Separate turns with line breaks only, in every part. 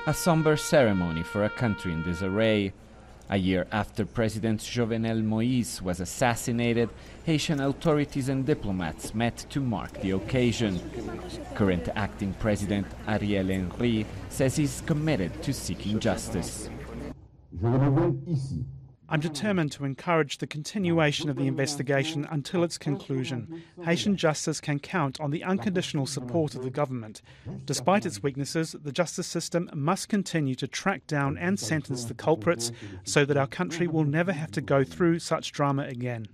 a somber ceremony for a country in disarray. A year after President Jovenel Moïse was assassinated, Haitian authorities and diplomats met to mark the occasion. Current acting President Ariel Henry says he's committed to seeking justice.
I'm determined to encourage the continuation of the investigation until its conclusion. Haitian justice can count on the unconditional support of the government. Despite its weaknesses, the justice system must continue to track down and sentence the culprits so that our country will never have to go through such drama again.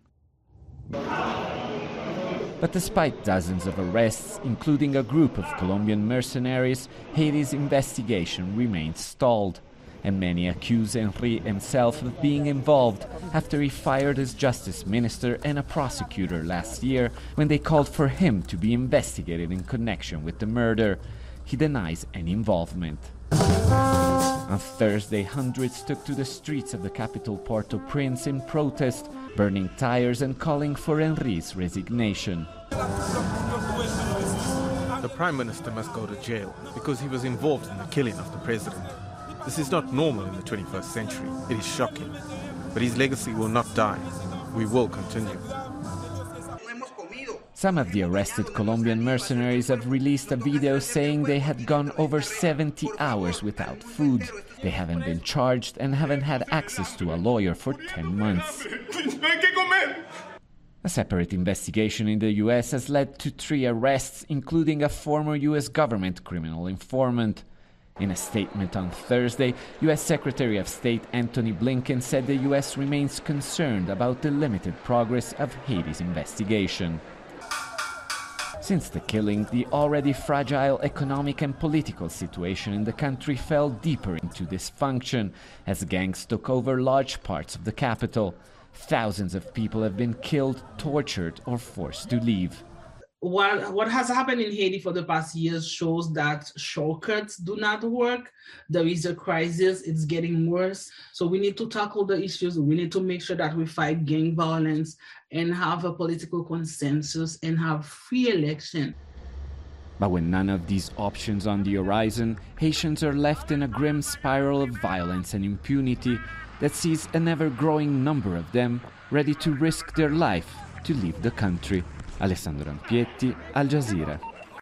But despite dozens of arrests, including a group of Colombian mercenaries, Haiti's investigation remains stalled. And many accuse Henry himself of being involved after he fired his justice minister and a prosecutor last year when they called for him to be investigated in connection with the murder. He denies any involvement. On Thursday, hundreds took to the streets of the capital Port-au-Prince in protest, burning tires and calling for Henry's resignation.
The Prime Minister must go to jail because he was involved in the killing of the President. This is not normal in the 21st century. It is shocking. But his legacy will not die. We will continue.
Some of the arrested Colombian mercenaries have released a video saying they had gone over 70 hours without food. They haven't been charged and haven't had access to a lawyer for 10 months. A separate investigation in the US has led to 3 arrests, including a former US government criminal informant. In a statement on Thursday, U.S. Secretary of State Antony Blinken said the U.S. remains concerned about the limited progress of Haiti's investigation. Since the killing, the already fragile economic and political situation in the country fell deeper into dysfunction as gangs took over large parts of the capital. Thousands of people have been killed, tortured, or forced to leave.
What has happened in Haiti for the past years shows that shortcuts do not work. There is a crisis, it's getting worse. So we need to tackle the issues. We need to make sure that we fight gang violence and have a political consensus and have free election.
But with none of these options on the horizon, Haitians are left in a grim spiral of violence and impunity that sees an ever-growing number of them ready to risk their life to leave the country. Alessandro Ampietti, Al Jazeera.